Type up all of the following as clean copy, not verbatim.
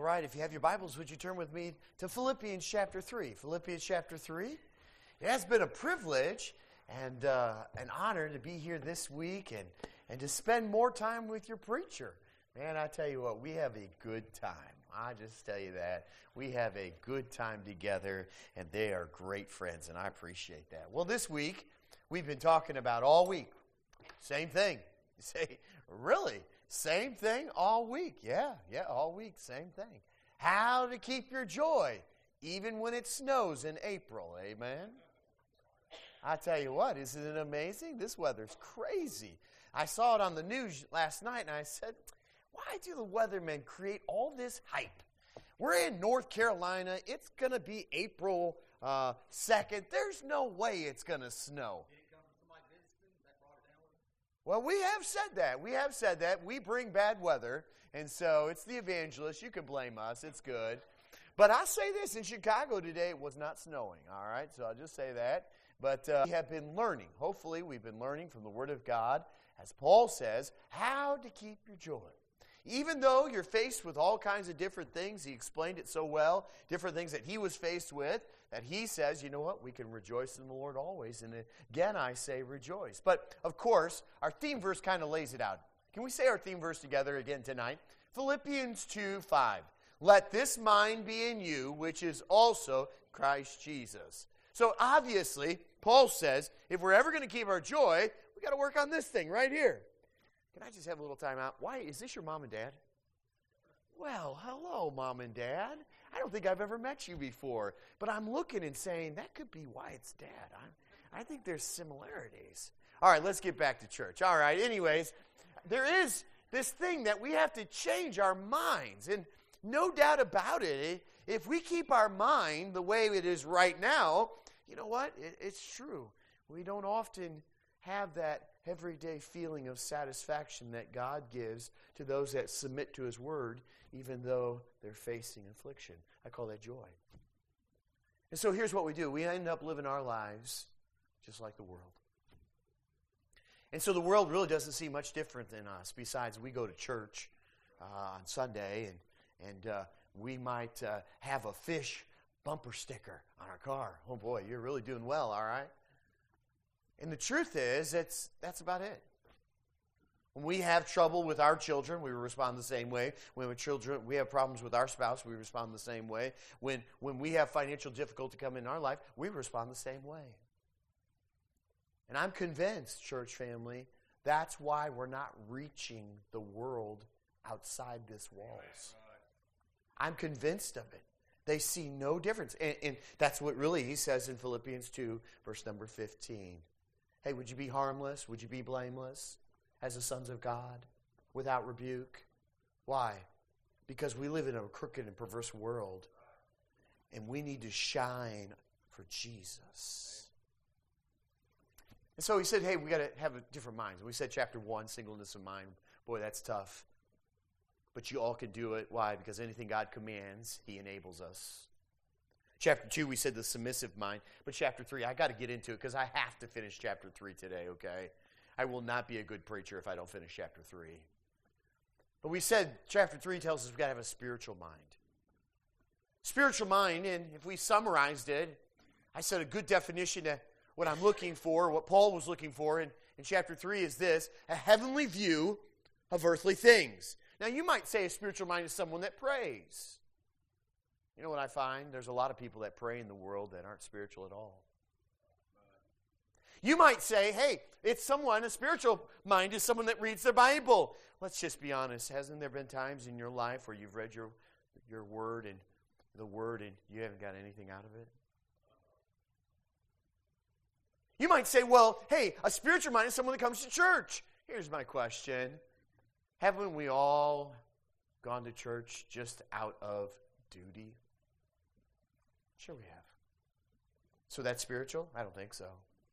right, if you have your Bibles, would you turn with me to Philippians chapter 3? Philippians chapter 3. It has been a privilege and an honor to be here this week and to spend more time with your preacher. Man, I tell you what, we have a good time. I just tell you that. We have a good time together, and they are great friends, and I appreciate that. Well, this week, we've been talking about all week. Same thing. You say, really? Same thing all week? Yeah, all week, same thing. How to keep your joy, even when it snows in April. Amen? I tell you what, isn't it amazing? This weather's crazy. I saw it on the news last night, and I said, why do the weathermen create all this hype? We're in North Carolina. It's going to be April 2nd. There's no way it's going to snow. Well, we have said that. We have said that. We bring bad weather, and so it's the evangelists. You can blame us. It's good. But I'll say this. In Chicago today, it was not snowing, all right? So I'll just say that. But we have been learning. Hopefully, we've been learning from the Word of God, as Paul says, how to keep your joy. Even though you're faced with all kinds of different things, he explained it so well, different things that he was faced with, that he says, you know what, we can rejoice in the Lord always. And again, I say rejoice. But, of course, our theme verse kind of lays it out. Can we say our theme verse together again tonight? Philippians 2:5. Let this mind be in you, which is also Christ Jesus. So, obviously, Paul says, if we're ever going to keep our joy, we got to work on this thing right here. Can I just have a little time out? Why, is this your mom and dad? Well, hello, mom and dad. I don't think I've ever met you before, but I'm looking and saying, that could be Wyatt's dad. I think there's similarities. All right, let's get back to church. All right, anyways, there is this thing that we have to change our minds, and no doubt about it, if we keep our mind the way it is right now, you know what? It's true. We don't often have that everyday feeling of satisfaction that God gives to those that submit to His Word, even though they're facing affliction. I call that joy. And so here's what we do. We end up living our lives just like the world. And so the world really doesn't see much different than us, besides we go to church on Sunday, and we might have a fish bumper sticker on our car. Oh boy, you're really doing well, all right? And the truth is, that's about it. When we have trouble with our children, we respond the same way. When we have problems with our spouse, we respond the same way. When we have financial difficulty come in our life, we respond the same way. And I'm convinced, church family, that's why we're not reaching the world outside this walls. I'm convinced of it. They see no difference. And that's what really he says in Philippians 2, verse number 15. Hey, would you be harmless? Would you be blameless as the sons of God without rebuke? Why? Because we live in a crooked and perverse world, and we need to shine for Jesus. And so he said, hey, we got to have a different minds. We said chapter 1, singleness of mind. Boy, that's tough. But you all can do it. Why? Because anything God commands, He enables us. Chapter 2, we said the submissive mind. But chapter 3, I got to get into it because I have to finish chapter 3 today, okay? I will not be a good preacher if I don't finish chapter 3. But we said chapter 3 tells us we've got to have a spiritual mind. Spiritual mind, and if we summarized it, I said a good definition of what I'm looking for, what Paul was looking for in chapter 3 is this: a heavenly view of earthly things. Now, you might say a spiritual mind is someone that prays. You know what I find? There's a lot of people that pray in the world that aren't spiritual at all. You might say, hey, a spiritual mind is someone that reads the Bible. Let's just be honest. Hasn't there been times in your life where you've read your word and the word and you haven't got anything out of it? You might say, well, hey, a spiritual mind is someone that comes to church. Here's my question. Haven't we all gone to church just out of duty? Sure we have. So that's spiritual? I don't think so.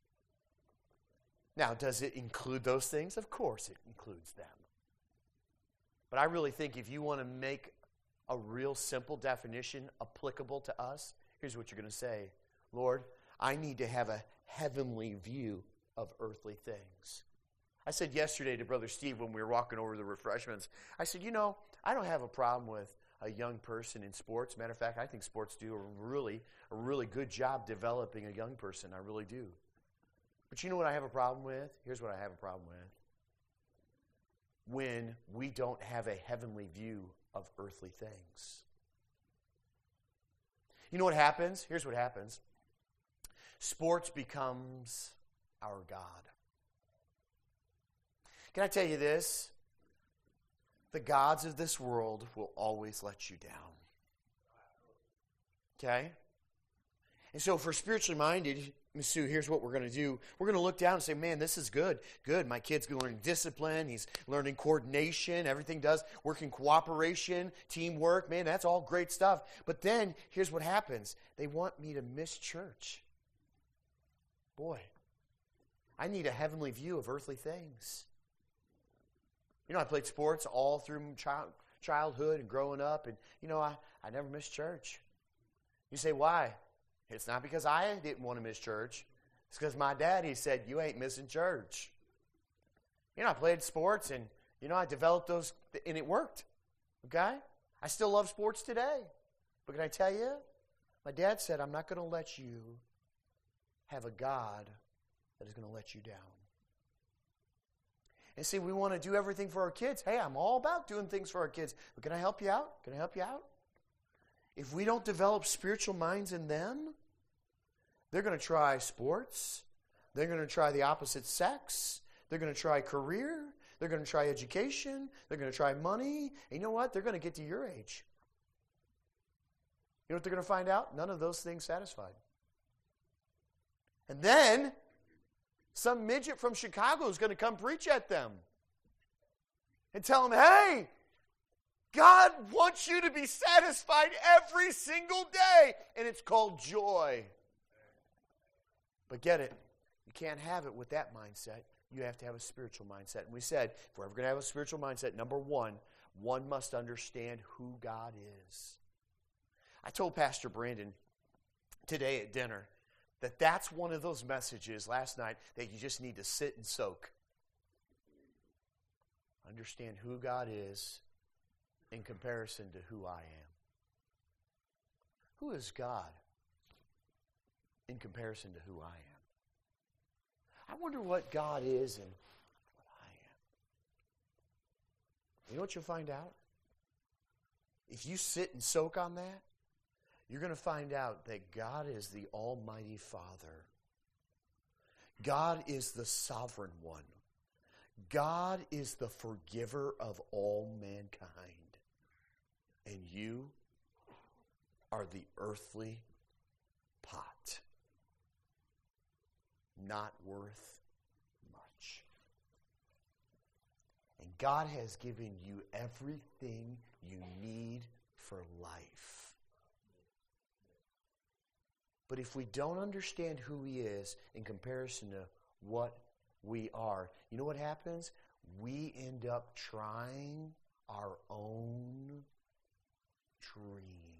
Now, does it include those things? Of course it includes them. But I really think if you want to make a real simple definition applicable to us, here's what you're going to say. Lord, I need to have a heavenly view of earthly things. I said yesterday to Brother Steve when we were walking over the refreshments, I said, I don't have a problem with a young person in sports. Matter of fact, I think sports do a really good job developing a young person. I really do. But you know what I have a problem with? Here's what I have a problem with. When we don't have a heavenly view of earthly things. You know what happens? Here's what happens. Sports becomes our God. Can I tell you this? The gods of this world will always let you down. Okay? And so if we're spiritually minded, Ms. Sue, here's what we're going to do. We're going to look down and say, man, this is good. Good. My kid's learning discipline. He's learning coordination. Everything does. Working cooperation, teamwork. Man, that's all great stuff. But then, here's what happens. They want me to miss church. Boy, I need a heavenly view of earthly things. You know, I played sports all through childhood and growing up. And, you know, I never missed church. You say, why? It's not because I didn't want to miss church. It's because my daddy said, you ain't missing church. You know, I played sports and, you know, I developed those, and it worked. Okay? I still love sports today. But can I tell you? My dad said, I'm not going to let you have a God that is going to let you down. And see, we want to do everything for our kids. Hey, I'm all about doing things for our kids. But can I help you out? Can I help you out? If we don't develop spiritual minds in them, they're going to try sports. They're going to try the opposite sex. They're going to try career. They're going to try education. They're going to try money. And you know what? They're going to get to your age. You know what they're going to find out? None of those things satisfied. And then some midget from Chicago is going to come preach at them and tell them, hey, God wants you to be satisfied every single day, and it's called joy. But get it, you can't have it with that mindset. You have to have a spiritual mindset. And we said, if we're ever going to have a spiritual mindset, number one must understand who God is. I told Pastor Brandon today at dinner that that's one of those messages last night that you just need to sit and soak. Understand who God is in comparison to who I am. Who is God in comparison to who I am? I wonder what God is and what I am. You know what you'll find out? If you sit and soak on that, you're going to find out that God is the Almighty Father. God is the Sovereign One. God is the forgiver of all mankind. And you are the earthly pot. Not worth much. And God has given you everything you need for life. But if we don't understand who He is in comparison to what we are, you know what happens? We end up trying our own dream.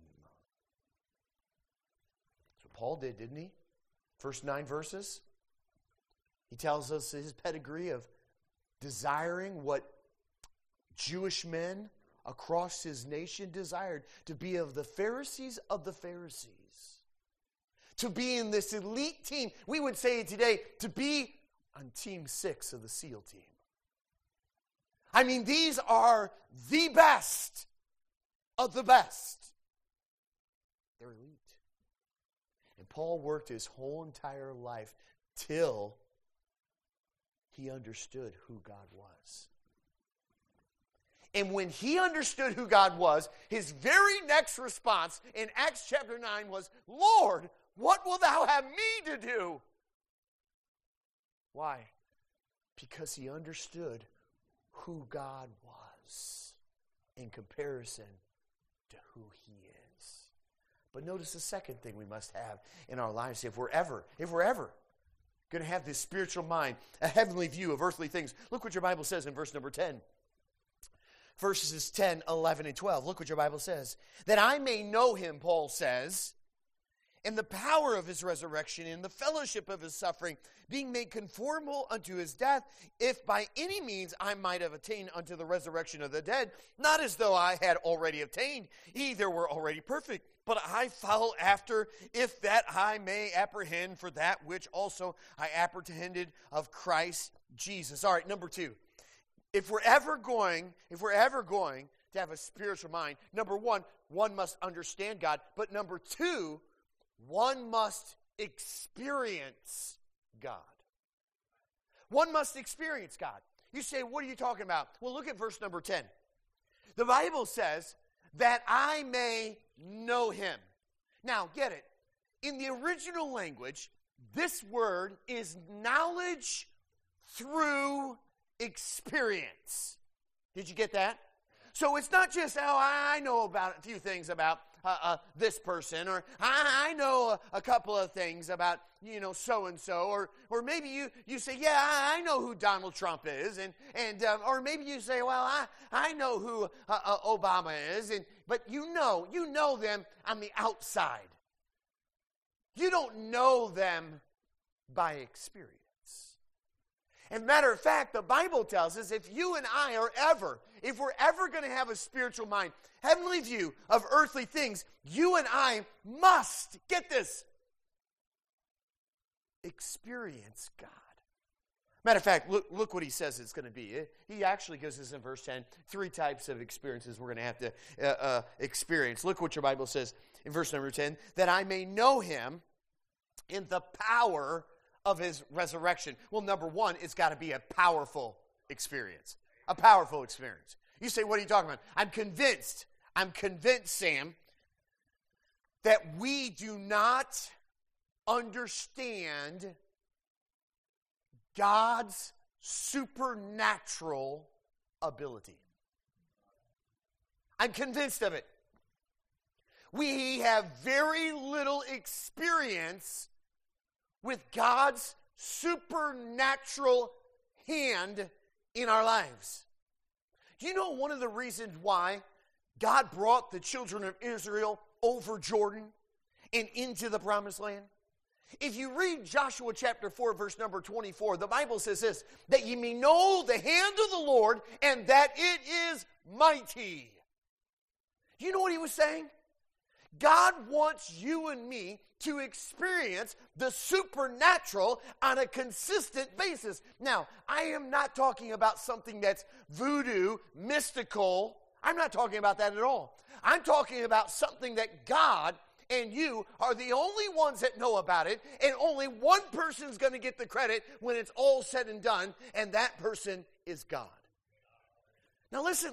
That's what Paul did, didn't he? First 9 verses. He tells us his pedigree of desiring what Jewish men across his nation desired, to be of the Pharisees of the Pharisees. To be in this elite team. We would say today, to be on Team 6 of the SEAL team. I mean, these are the best of the best. They're elite. And Paul worked his whole entire life till he understood who God was. And when he understood who God was, his very next response in Acts chapter 9 was, Lord, what will thou have me to do? Why? Because he understood who God was in comparison to who he is. But notice the second thing we must have in our lives if we're ever going to have this spiritual mind, a heavenly view of earthly things. Look what your Bible says in verse number 10. Verses 10, 11, and 12. Look what your Bible says. That I may know him, Paul says, and the power of his resurrection, and the fellowship of his suffering, being made conformable unto his death, if by any means I might have attained unto the resurrection of the dead, not as though I had already obtained, either were already perfect, but I follow after, if that I may apprehend for that which also I apprehended of Christ Jesus. All right, number 2. If we're ever going to have a spiritual mind, number 1, one must understand God, but number 2, one must experience God. One must experience God. You say, what are you talking about? Well, look at verse number 10. The Bible says, that I may know him. Now, get it. In the original language, this word is knowledge through experience. Did you get that? So it's not just, I know about a few things about this person, or I know a couple of things about, so-and-so, or maybe you say, yeah, I know who Donald Trump is, and or maybe you say, well, I know who Obama is, but you know them on the outside. You don't know them by experience. As a matter of fact, the Bible tells us if you and I if we're ever going to have a spiritual mind, heavenly view of earthly things, you and I must, get this, experience God. Matter of fact, look what he says it's going to be. He actually gives us in verse 10 3 types of experiences we're going to have to experience. Look what your Bible says in verse number 10, that I may know him in the power of his resurrection. Well, number 1, it's got to be a powerful experience. A powerful experience. You say, what are you talking about? I'm convinced, Sam, that we do not understand God's supernatural ability. I'm convinced of it. We have very little experience with God's supernatural hand in our lives. Do you know one of the reasons why God brought the children of Israel over Jordan and into the promised land? If you read Joshua chapter 4, verse number 24, the Bible says this, that ye may know the hand of the Lord and that it is mighty. Do you know what he was saying? God wants you and me to experience the supernatural on a consistent basis. Now, I am not talking about something that's voodoo, mystical. I'm not talking about that at all. I'm talking about something that God and you are the only ones that know about it, and only one person's going to get the credit when it's all said and done, and that person is God. Now listen.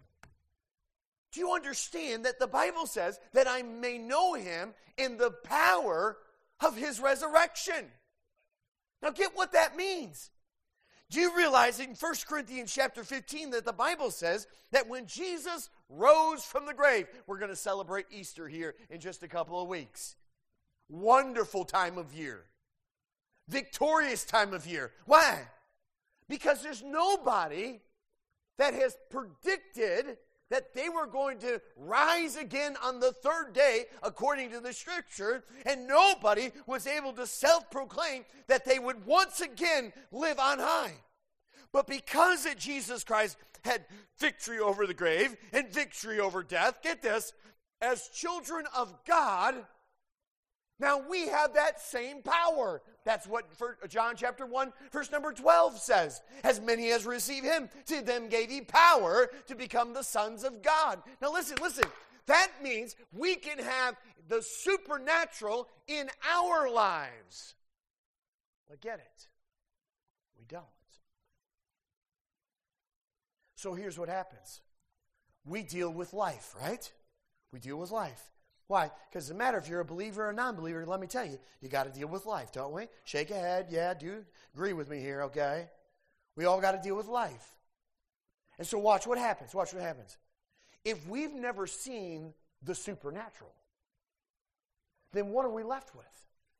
Do you understand that the Bible says that I may know him in the power of his resurrection? Now get what that means. Do you realize in 1 Corinthians chapter 15 that the Bible says that when Jesus rose from the grave, we're going to celebrate Easter here in just a couple of weeks. Wonderful time of year. Victorious time of year. Why? Because there's nobody that has predicted that they were going to rise again on the third day, according to the Scripture, and nobody was able to self-proclaim that they would once again live on high. But because that Jesus Christ had victory over the grave and victory over death, get this, as children of God, now we have that same power. That's what John chapter 1, verse number 12 says. As many as receive him, to them gave he power to become the sons of God. Now listen. That means we can have the supernatural in our lives. But get it, we don't. So here's what happens. We deal with life, right? We deal with life. Why? Because it doesn't matter if you're a believer or a non-believer, let me tell you, you got to deal with life, don't we? Shake your head. Yeah, do agree with me here, okay? We all got to deal with life. And so watch what happens. Watch what happens. If we've never seen the supernatural, then what are we left with?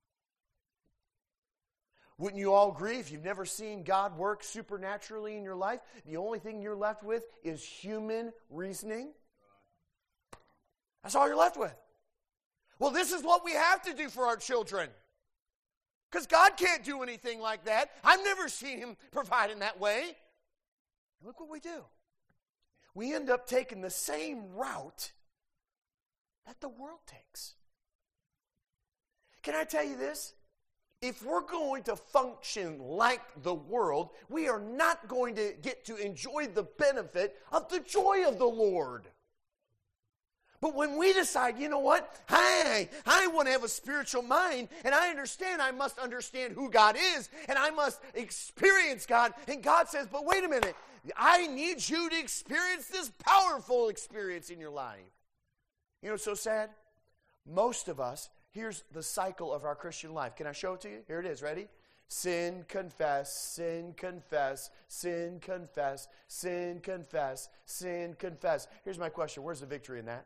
Wouldn't you all agree if you've never seen God work supernaturally in your life, the only thing you're left with is human reasoning? That's all you're left with. Well, this is what we have to do for our children. Because God can't do anything like that. I've never seen Him provide in that way. And look what we do. We end up taking the same route that the world takes. Can I tell you this? If we're going to function like the world, we are not going to get to enjoy the benefit of the joy of the Lord. But when we decide, you know what? I want to have a spiritual mind, and I understand I must understand who God is, and I must experience God. And God says, but wait a minute. I need you to experience this powerful experience in your life. You know what's so sad? Most of us, here's the cycle of our Christian life. Can I show it to you? Here it is. Ready? Sin, confess, sin, confess, sin, confess, sin, confess, sin, confess. Here's my question. Where's the victory in that?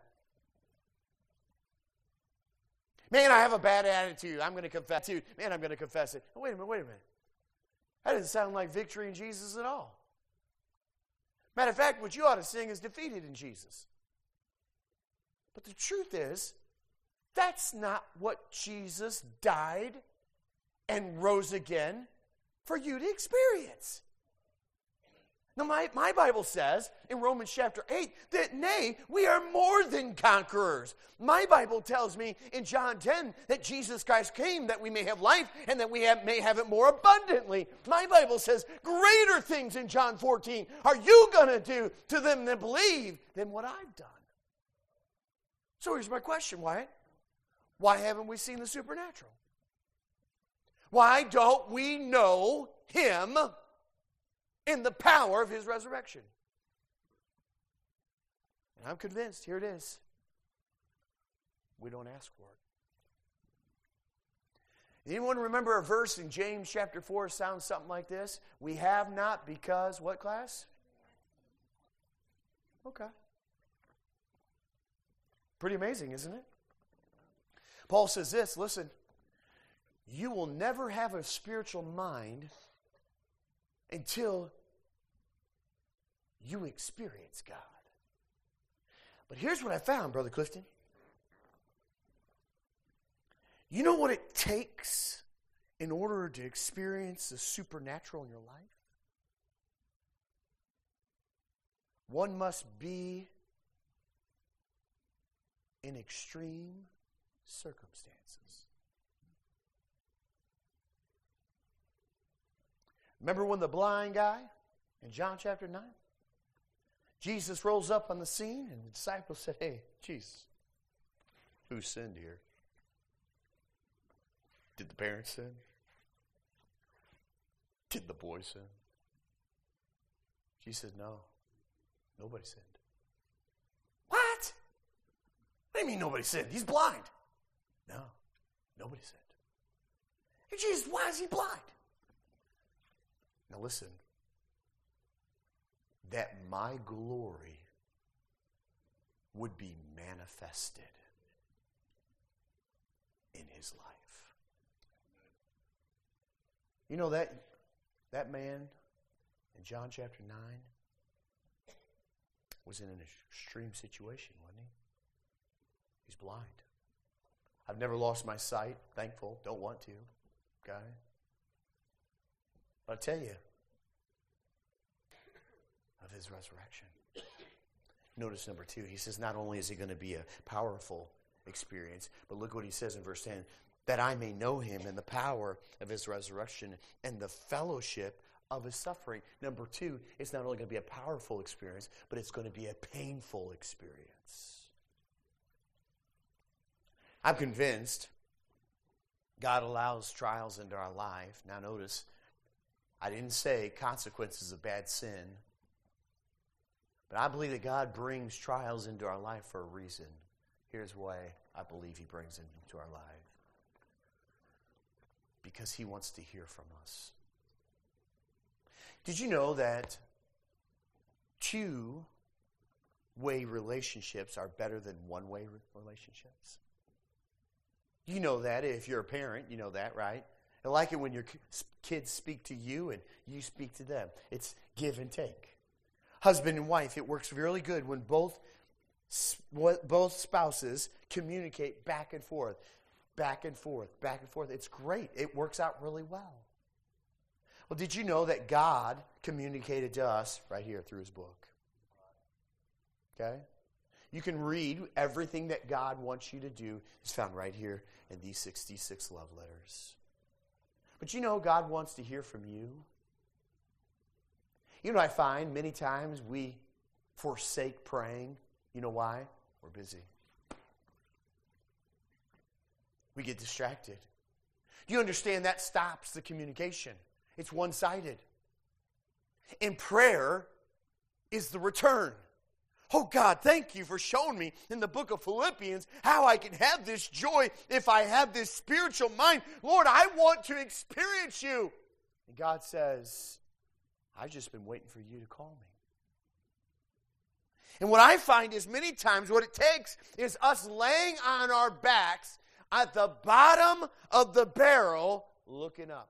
Man, I have a bad attitude. I'm going to confess it. Man, I'm going to confess it. Oh, wait a minute. That doesn't sound like victory in Jesus at all. Matter of fact, what you ought to sing is defeated in Jesus. But the truth is, that's not what Jesus died and rose again for you to experience. Now, my Bible says in Romans chapter 8 that, nay, we are more than conquerors. My Bible tells me in John 10 that Jesus Christ came that we may have life and that we may have it more abundantly. My Bible says greater things in John 14 are you going to do to them that believe than what I've done. So here's my question, Wyatt. Why haven't we seen the supernatural? Why don't we know Him in the power of His resurrection? And I'm convinced, here it is. We don't ask for it. Anyone remember a verse in James chapter 4 sounds something like this? We have not because, what class? Okay. Pretty amazing, isn't it? Paul says this, listen, you will never have a spiritual mind until you experience God. But here's what I found, Brother Clifton. You know what it takes in order to experience the supernatural in your life? One must be in extreme circumstances. Remember when the blind guy in John chapter 9? Jesus rolls up on the scene and the disciples said, hey, Jesus, who sinned here? Did the parents sin? Did the boy sin? Jesus said, no, nobody sinned. What? What do you mean nobody sinned? He's blind. No, nobody sinned. Hey, Jesus, why is he blind? Now listen, that my glory would be manifested in his life. You know that man in John chapter 9 was in an extreme situation, wasn't he? He's blind. I've never lost my sight, thankful, don't want to, okay? But I tell you, of his resurrection. Notice number 2, he says not only is it going to be a powerful experience, but look what he says in verse 10, that I may know him in the power of his resurrection and the fellowship of his suffering. Number 2, it's not only going to be a powerful experience, but it's going to be a painful experience. I'm convinced God allows trials into our life. Now notice, I didn't say consequences of bad sin, but I believe that God brings trials into our life for a reason. Here's why I believe he brings them into our life. Because he wants to hear from us. Did you know that 2-way relationships are better than 1-way relationships? You know that. If you're a parent, you know that, right? I like it when your kids speak to you and you speak to them. It's give and take. Husband and wife, it works really good when both spouses communicate back and forth, back and forth, back and forth. It's great. It works out really well. Well, did you know that God communicated to us right here through His book? Okay? You can read everything that God wants you to do. It's found right here in these 66 love letters. But you know God wants to hear from you. You know, I find many times we forsake praying. You know why? We're busy. We get distracted. Do you understand that stops the communication? It's one-sided. And prayer is the return. Oh God, thank you for showing me in the book of Philippians how I can have this joy if I have this spiritual mind. Lord, I want to experience you. And God says, I've just been waiting for you to call me. And what I find is many times what it takes is us laying on our backs at the bottom of the barrel looking up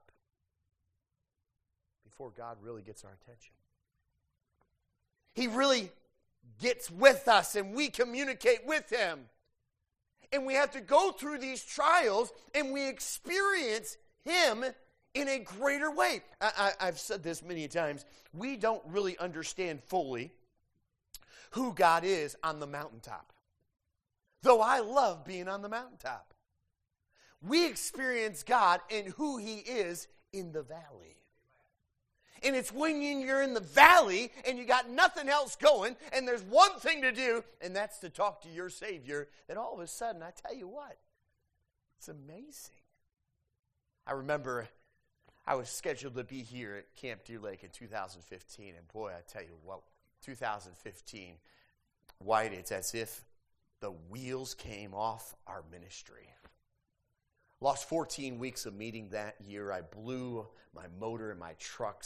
before God really gets our attention. He really gets with us and we communicate with Him. And we have to go through these trials and we experience Him in a greater way. I've said this many times. We don't really understand fully who God is on the mountaintop. Though I love being on the mountaintop. We experience God and who He is in the valley. And it's when you're in the valley and you got nothing else going and there's one thing to do, and that's to talk to your Savior, that all of a sudden, I tell you what, it's amazing. I remember I was scheduled to be here at Camp Deer Lake in 2015, and boy, I tell you what, 2015, White, it's as if the wheels came off our ministry. Lost 14 weeks of meeting that year. I blew my motor in my truck,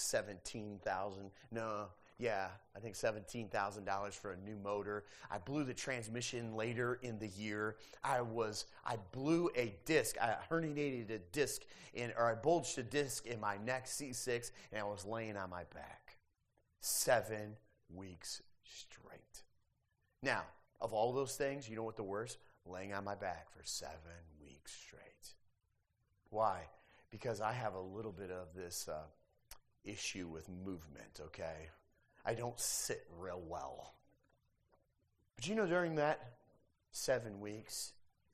$17,000 for a new motor. I blew the transmission later in the year. I blew a disc. I herniated a disc, I bulged a disc in my neck, C6, and I was laying on my back. 7 weeks straight. Now, of all those things, you know what the worst? Laying on my back for 7 weeks straight. Why? Because I have a little bit of this issue with movement, okay? I don't sit real well. But you know, during that 7 weeks,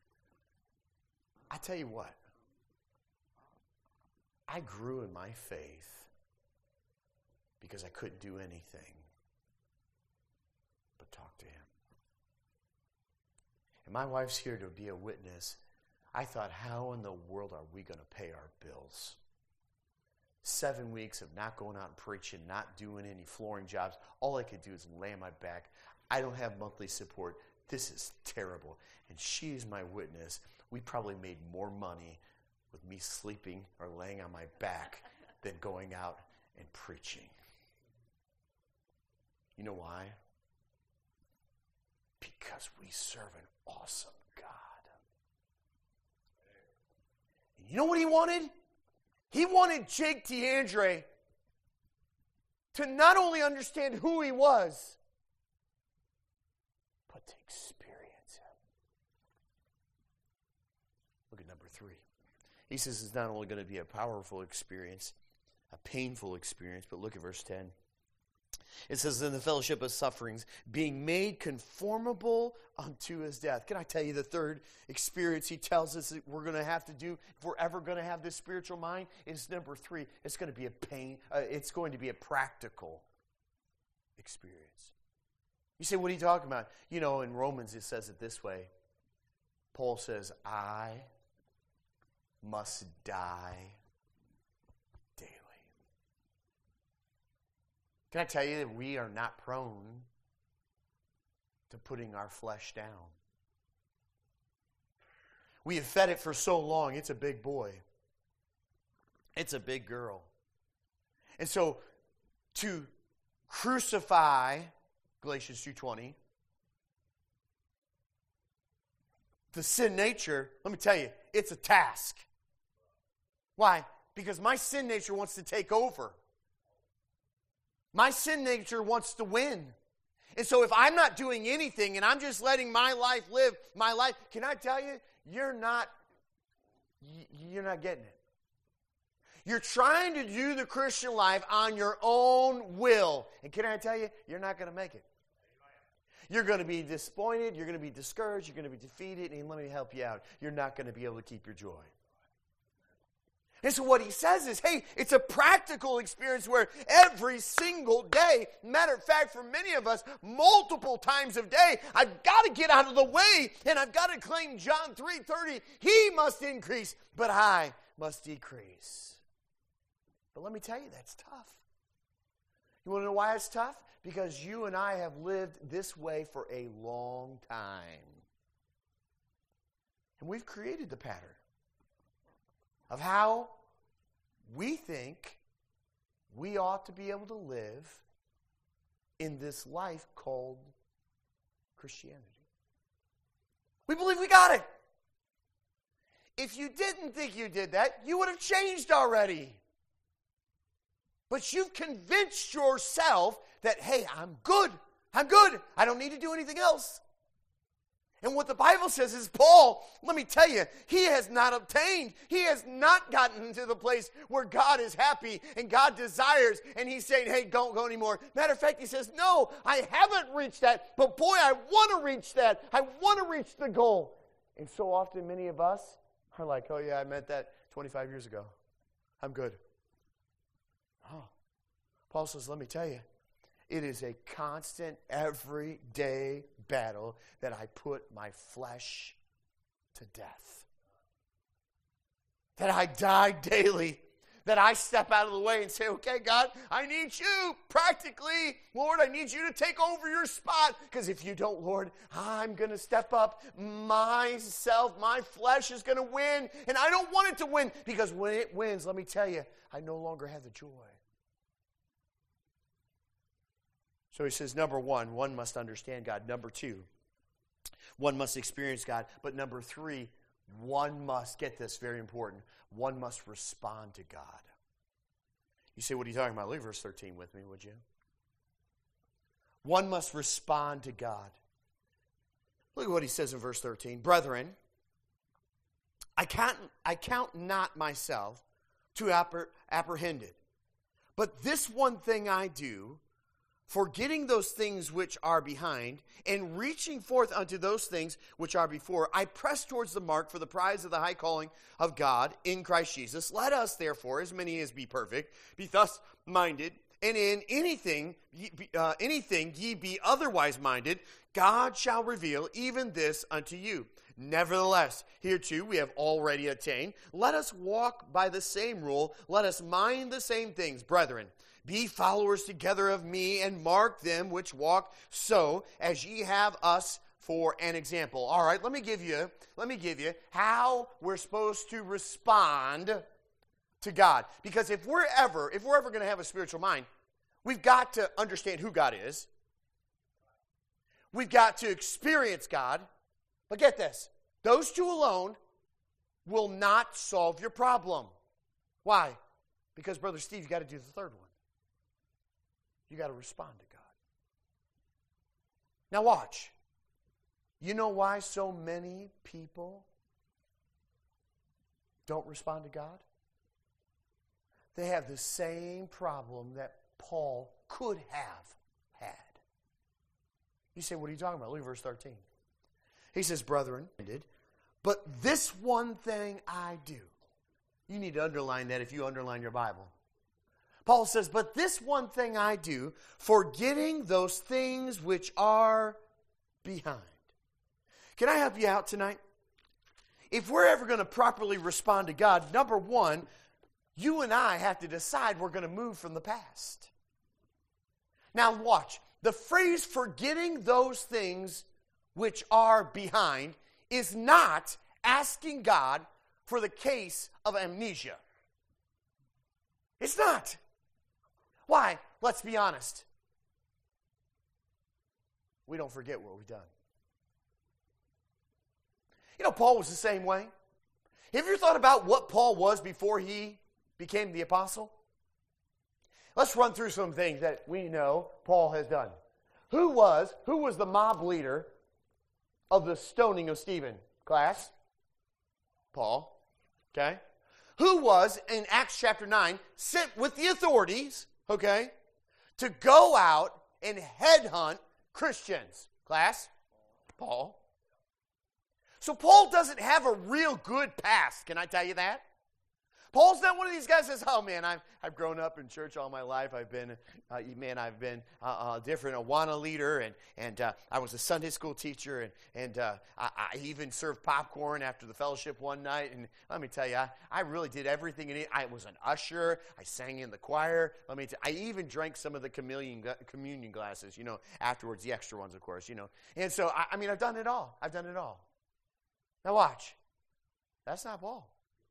I tell you what, I grew in my faith because I couldn't do anything but talk to Him. And my wife's here to be a witness. I thought, how in the world are we going to pay our bills? 7 weeks of not going out and preaching, not doing any flooring jobs. All I could do is lay on my back. I don't have monthly support. This is terrible. And she's my witness. We probably made more money with me sleeping or laying on my back than going out and preaching. You know why? Because we serve an awesome God. You know what He wanted? He wanted Jake DeAndre to not only understand who he was, but to experience Him. Look at number 3. He says it's not only going to be a powerful experience, a painful experience, but look at verse 10. It says, in the fellowship of sufferings, being made conformable unto His death. Can I tell you the third experience He tells us that we're going to have to do if we're ever going to have this spiritual mind? Is number 3. It's going to be it's going to be a practical experience. You say, what are you talking about? You know, in Romans it says it this way. Paul says, I must die daily. Can I tell you that we are not prone to putting our flesh down? We have fed it for so long, it's a big boy. It's a big girl. And so to crucify, Galatians 2:20, the sin nature, let me tell you, it's a task. Why? Because my sin nature wants to take over. My sin nature wants to win. And so if I'm not doing anything and I'm just letting my life live my life, can I tell you, you're not getting it. You're trying to do the Christian life on your own will. And can I tell you, you're not going to make it. You're going to be disappointed, you're going to be discouraged, you're going to be defeated, and let me help you out. You're not going to be able to keep your joy. And so what he says is, hey, it's a practical experience where every single day, matter of fact, for many of us, multiple times a day, I've got to get out of the way and I've got to claim John 3:30. He must increase, but I must decrease. But let me tell you, that's tough. You want to know why it's tough? Because you and I have lived this way for a long time. And we've created the pattern of how we think we ought to be able to live in this life called Christianity. We believe we got it. If you didn't think you did that, you would have changed already. But you've convinced yourself that, hey, I'm good. I don't need to do anything else. And what the Bible says is, Paul, let me tell you, he has not obtained. He has not gotten to the place where God is happy and God desires. And he's saying, hey, don't go anymore. Matter of fact, he says, no, I haven't reached that. But boy, I want to reach that. I want to reach the goal. And so often many of us are like, oh yeah, I meant that 25 years ago. I'm good. Oh. Paul says, let me tell you, it is a constant, everyday battle that I put my flesh to death. That I die daily. That I step out of the way and say, okay, God, I need you practically. Lord, I need you to take over your spot. Because if you don't, Lord, I'm going to step up. Myself, my flesh is going to win. And I don't want it to win. Because when it wins, let me tell you, I no longer have the joy. So he says, number one must understand God. Number two, one must experience God. But number three, one must, get this, very important, one must respond to God. You say, what are you talking about? Look at verse 13 with me, would you? One must respond to God. Look at what he says in verse 13. Brethren, I count not myself to apprehended, but this one thing I do, forgetting those things which are behind, and reaching forth unto those things which are before, I press towards the mark for the prize of the high calling of God in Christ Jesus. Let us, therefore, as many as be perfect, be thus minded, and in anything ye be otherwise minded, God shall reveal even this unto you. Nevertheless, hereto we have already attained. Let us walk by the same rule. Let us mind the same things, brethren. Be followers together of me, and mark them which walk so, as ye have us for an example. All right, let me give you how we're supposed to respond to God. Because if we're ever going to have a spiritual mind, we've got to understand who God is. We've got to experience God. But get this, those two alone will not solve your problem. Why? Because, Brother Steve, you've got to do the third one. You got to respond to God. Now watch. You know why so many people don't respond to God? They have the same problem that Paul could have had. You say, what are you talking about? Look at verse 13. He says, brethren, but this one thing I do. You need to underline that if you underline your Bible. Paul says, but this one thing I do, forgetting those things which are behind. Can I help you out tonight? If we're ever going to properly respond to God, number one, you and I have to decide we're going to move from the past. Now watch. The phrase forgetting those things which are behind is not asking God for the case of amnesia. It's not. Why? Let's be honest. We don't forget what we've done. You know, Paul was the same way. Have you ever thought about what Paul was before he became the apostle? Let's run through some things that we know Paul has done. Who was the mob leader of the stoning of Stephen? Class? Paul. Okay? Who was, in Acts chapter 9, sent with the authorities, okay, to go out and headhunt Christians? Class? Paul. So Paul doesn't have a real good past. Can I tell you that? Paul's not one of these guys that says, oh man, I've grown up in church all my life. I've been different Awana leader, and I was a Sunday school teacher, and I even served popcorn after the fellowship one night. And let me tell you, I really did everything in it. I was an usher. I sang in the choir. I even drank some of the communion glasses, afterwards, the extra ones, of course, And so, I've done it all. I've done it all. Now watch. That's not Paul.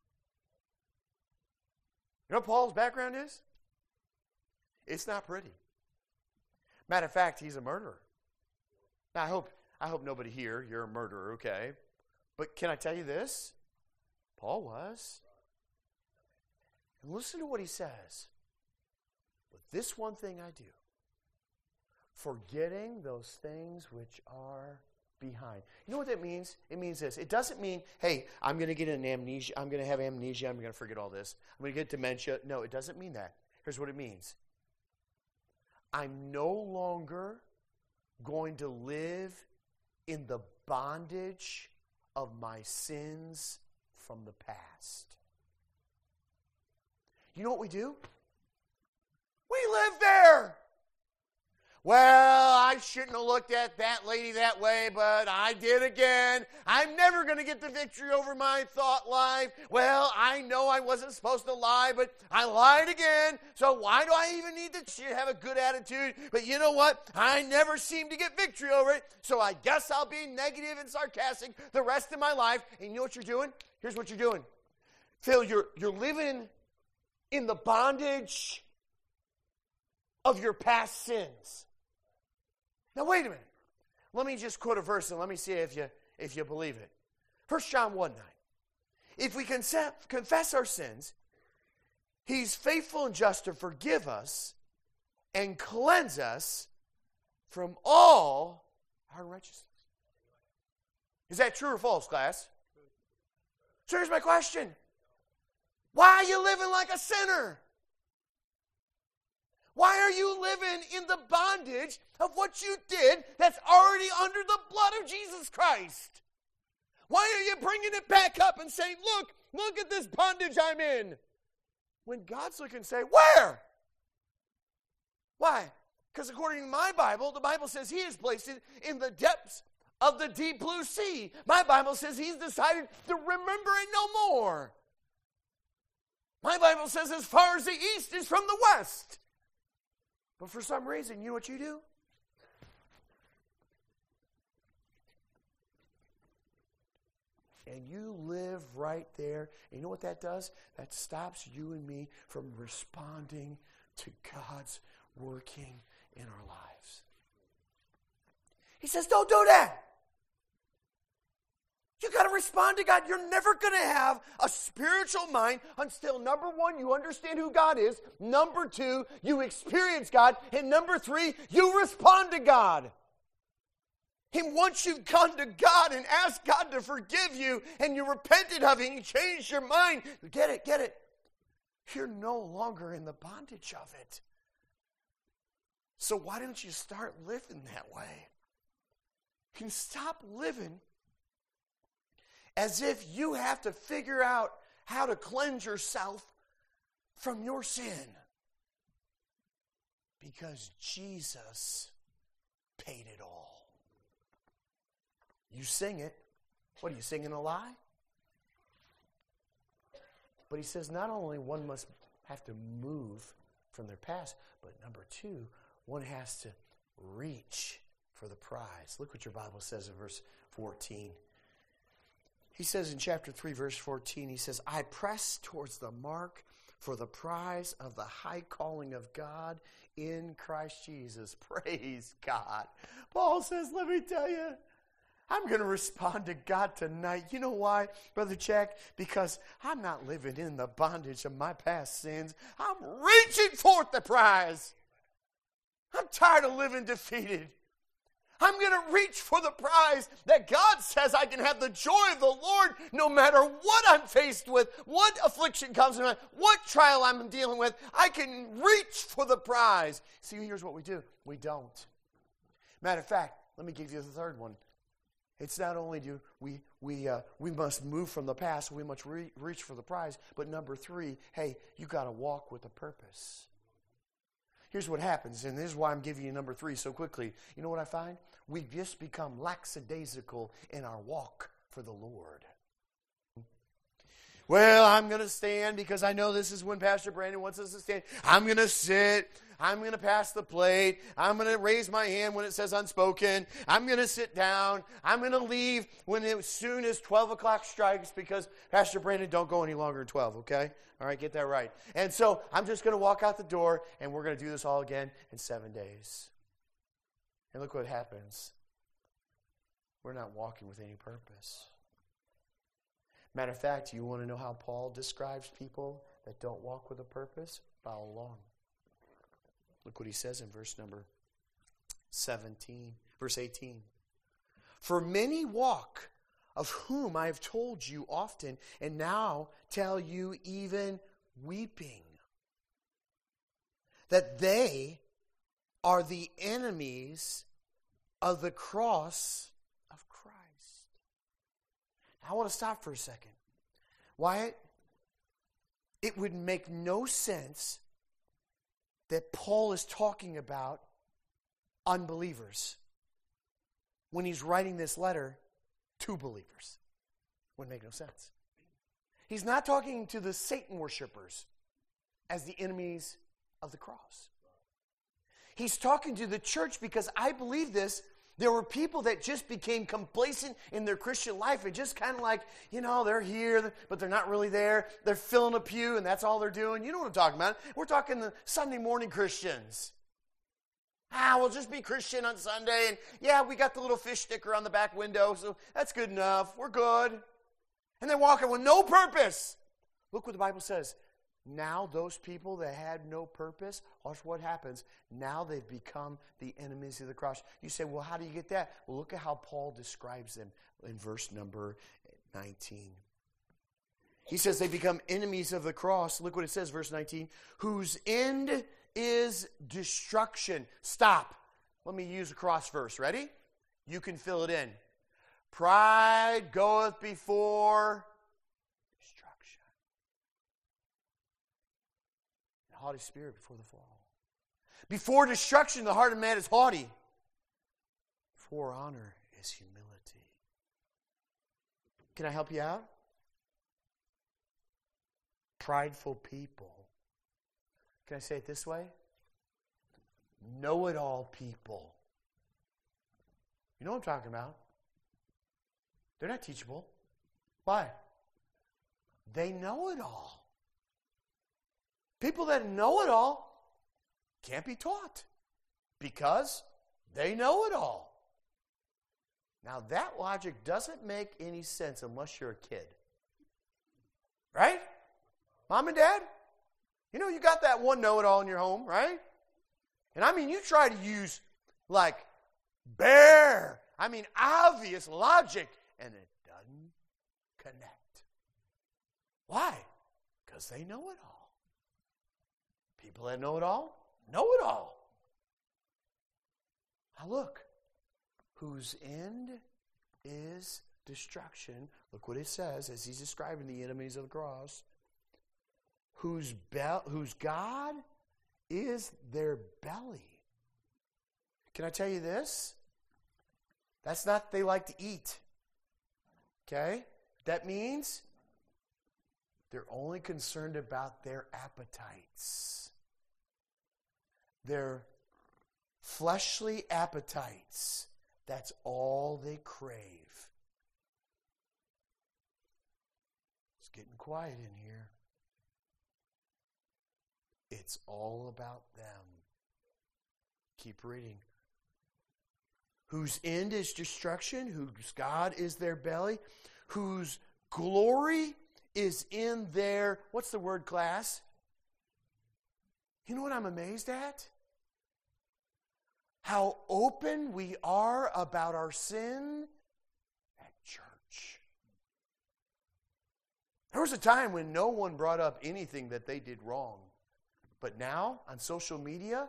You know what Paul's background is? It's not pretty. Matter of fact, he's a murderer. Now, I hope nobody here, you're a murderer, okay? But can I tell you this? Paul was. And listen to what he says. But this one thing I do, forgetting those things which are behind. You know what that means? It means this. It doesn't mean, hey, I'm going to get an amnesia. I'm going to have amnesia. I'm going to forget all this. I'm going to get dementia. No, it doesn't mean that. Here's what it means. I'm no longer going to live in the bondage of my sins from the past. You know what we do? We live there. Well, I shouldn't have looked at that lady that way, but I did again. I'm never going to get the victory over my thought life. Well, I know I wasn't supposed to lie, but I lied again. So why do I even need to have a good attitude? But you know what? I never seem to get victory over it. So I guess I'll be negative and sarcastic the rest of my life. And you know what you're doing? Here's what you're doing. Phil, you're living in the bondage of your past sins. Now, wait a minute. Let me just quote a verse and let me see if you believe it. 1 John 1:9. If we confess our sins, He's faithful and just to forgive us and cleanse us from all unrighteousness. Is that true or false, class? So here's my question. Why are you living like a sinner? Why are you living in the bondage of what you did that's already under the blood of Jesus Christ? Why are you bringing it back up and saying, look at this bondage I'm in? When God's looking and say, where? Why? Because according to my Bible, the Bible says He has placed it in the depths of the deep blue sea. My Bible says He's decided to remember it no more. My Bible says as far as the east is from the west. But for some reason, you know what you do? And you live right there. And you know what that does? That stops you and me from responding to God's working in our lives. He says, don't do that. You got to respond to God. You're never going to have a spiritual mind until, number one, you understand who God is. Number two, you experience God. And number three, you respond to God. And once you've gone to God and asked God to forgive you and you repented of it and you changed your mind, get it. You're no longer in the bondage of it. So why don't you start living that way? You can stop living as if you have to figure out how to cleanse yourself from your sin. Because Jesus paid it all. You sing it. What are you singing, a lie? But he says not only one must have to move from their past, but number two, one has to reach for the prize. Look what your Bible says in verse 14. He says in chapter 3, verse 14, he says, I press towards the mark for the prize of the high calling of God in Christ Jesus. Praise God. Paul says, let me tell you, I'm going to respond to God tonight. You know why, Brother Jack? Because I'm not living in the bondage of my past sins. I'm reaching forth the prize. I'm tired of living defeated. I'm going to reach for the prize that God says I can have the joy of the Lord no matter what I'm faced with, what affliction comes in my life, what trial I'm dealing with. I can reach for the prize. See, here's what we do. We don't. Matter of fact, let me give you the third one. It's not only do we must move from the past, we must reach for the prize, but number 3, hey, you got to walk with a purpose. Here's what happens, and this is why I'm giving you number 3 so quickly. You know what I find? We just become lackadaisical in our walk for the Lord. Well, I'm going to stand because I know this is when Pastor Brandon wants us to stand. I'm going to sit. I'm going to pass the plate. I'm going to raise my hand when it says unspoken. I'm going to sit down. I'm going to leave as soon as 12 o'clock strikes because Pastor Brandon, don't go any longer than 12, okay? All right, get that right. And so I'm just going to walk out the door, and we're going to do this all again in 7 days. And look what happens. We're not walking with any purpose. Matter of fact, you want to know how Paul describes people that don't walk with a purpose? Follow along. Look what he says in verse 18. For many walk, of whom I have told you often, and now tell you even weeping, that they are the enemies of the cross of Christ. I want to stop for a second. Wyatt, it would make no sense that Paul is talking about unbelievers when he's writing this letter to believers. Wouldn't make no sense. He's not talking to the Satan worshipers as the enemies of the cross. He's talking to the church because I believe this. There were people that just became complacent in their Christian life and just kind of like, they're here, but they're not really there. They're filling a pew, and that's all they're doing. You know what I'm talking about. We're talking the Sunday morning Christians. We'll just be Christian on Sunday, and yeah, we got the little fish sticker on the back window, so that's good enough. We're good. And they're walking with no purpose. Look what the Bible says. Now those people that had no purpose, watch what happens. Now they've become the enemies of the cross. You say, well, how do you get that? Well, look at how Paul describes them in verse number 19. He says they become enemies of the cross. Look what it says, verse 19. Whose end is destruction. Stop. Let me use a cross verse. Ready? You can fill it in. Pride goeth before destruction. And haughty spirit before the fall. Before destruction, the heart of man is haughty. Before honor is humility. Can I help you out? Prideful people. Can I say it this way? Know-it-all people. You know what I'm talking about. They're not teachable. Why? They know it all. People that know it all can't be taught because they know it all. Now that logic doesn't make any sense unless you're a kid. Right? Mom and Dad? You got that one know-it-all in your home, right? And you try to use obvious logic, and it doesn't connect. Why? Because they know it all. People that know it all, know it all. Now look, whose end is destruction. Look what it says as he's describing the enemies of the cross. Whose God is their belly. Can I tell you this? That's not they like to eat. Okay? That means they're only concerned about their appetites. Their fleshly appetites. That's all they crave. It's getting quiet in here. It's all about them. Keep reading. Whose end is destruction, whose God is their belly, whose glory is in their, what's the word, class? You know what I'm amazed at? how open we are about our sin at church. There was a time when no one brought up anything that they did wrong. But now, on social media,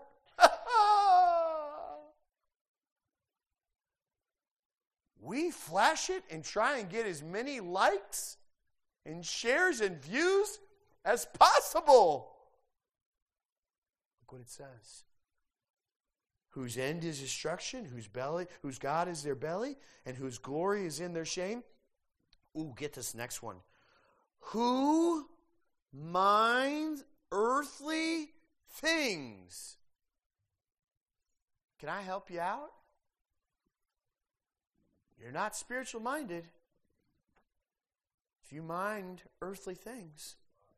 we flash it and try and get as many likes and shares and views as possible. Look what it says. Whose end is destruction, whose God is their belly, and whose glory is in their shame. Ooh, get this next one. Who minds earthly things? Can I help you out? You're not spiritual minded if you mind earthly things.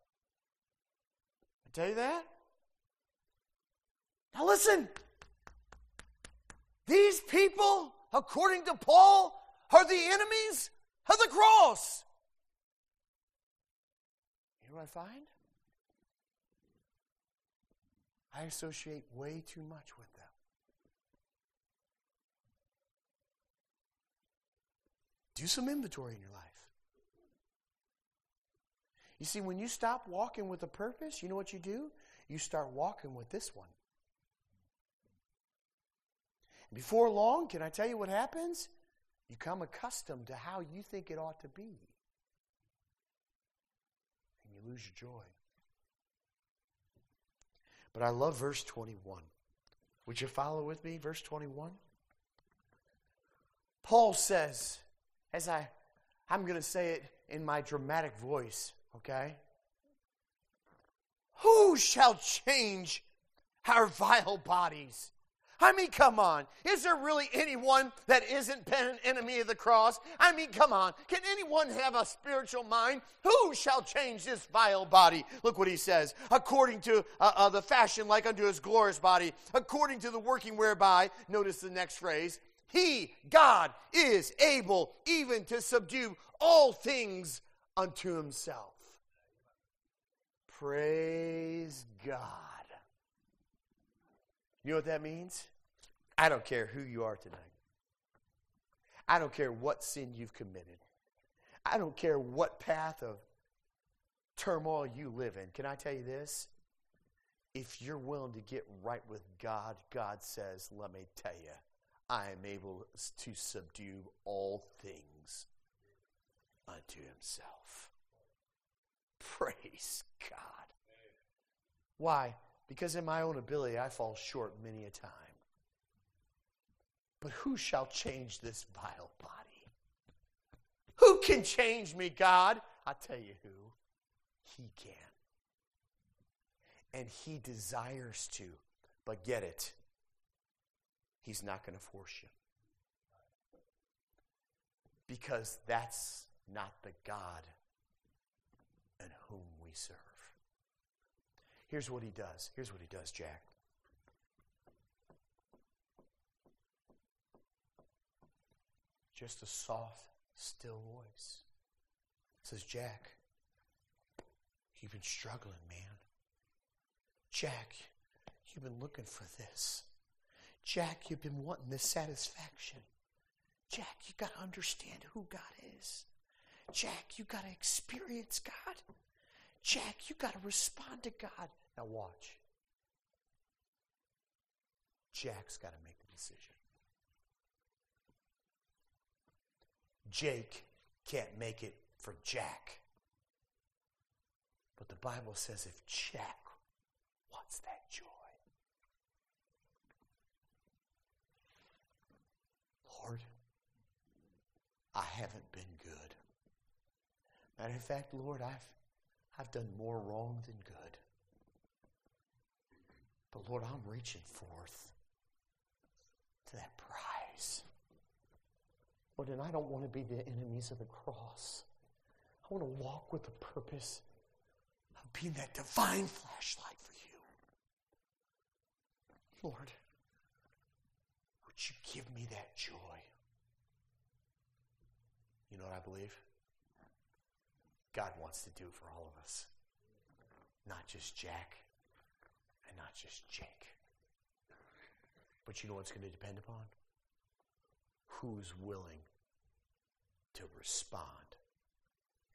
I tell you that. Now listen. These people, according to Paul, are the enemies of the cross. You know what I find? I associate way too much with them. Do some inventory in your life. You see, when you stop walking with a purpose, you know what you do? You start walking with this one. Before long, can I tell you what happens? You become accustomed to how you think it ought to be. And you lose your joy. But I love verse 21. Would you follow with me? Verse 21. Paul says, I'm going to say it in my dramatic voice, okay? Who shall change our vile bodies? I mean, come on. Is there really anyone that isn't an enemy of the cross? I mean, come on. Can anyone have a spiritual mind? Who shall change this vile body? Look what he says. According to the fashion like unto his glorious body, according to the working whereby, notice the next phrase, He, God, is able even to subdue all things unto himself. Praise God. You know what that means? I don't care who you are tonight. I don't care what sin you've committed. I don't care what path of turmoil you live in. Can I tell you this? If you're willing to get right with God, God says, let me tell you, I am able to subdue all things unto himself. Praise God. Why? Because in my own ability, I fall short many a time. But who shall change this vile body? Who can change me, God? I tell you who. He can. And he desires to. But get it. He's not going to force you. Because that's not the God in whom we serve. Here's what he does. Here's what he does, Jack. Just a soft, still voice. Says, Jack, you've been struggling, man. Jack, you've been looking for this. Jack, you've been wanting this satisfaction. Jack, you got to understand who God is. Jack, you got to experience God. Jack, you got to respond to God. Now watch. Jack's got to make the decision. Jake can't make it for Jack. But the Bible says if Jack wants that joy, Lord, I haven't been good. Matter of fact, Lord, I've done more wrong than good. But Lord, I'm reaching forth to that prize. Lord, and I don't want to be the enemies of the cross. I want to walk with the purpose of being that divine flashlight for you. Lord, would you give me that joy? You know what I believe? God wants to do it for all of us. Not just Jack and not just Jake. But you know what it's going to depend upon? Who's willing to respond